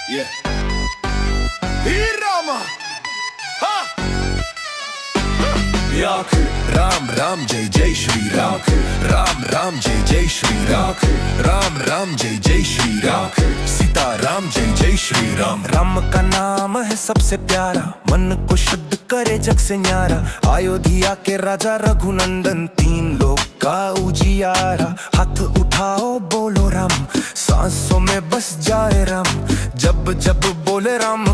Yeah. Hey Rama. Ha. Yak. Ram Ram जय जय श्री राम, राम राम जय जय श्री राम, राम राम जय जय श्री राम, सीता राम जय जय श्री राम। राम का नाम है सबसे प्यारा, मन को शुद्ध करे जग से न्यारा। अयोध्या के राजा रघुनंदन, तीन लोक का उजियारा। हाथ उठाओ बोलो राम, सांसों में बस जाए राम, जब जब बोले राम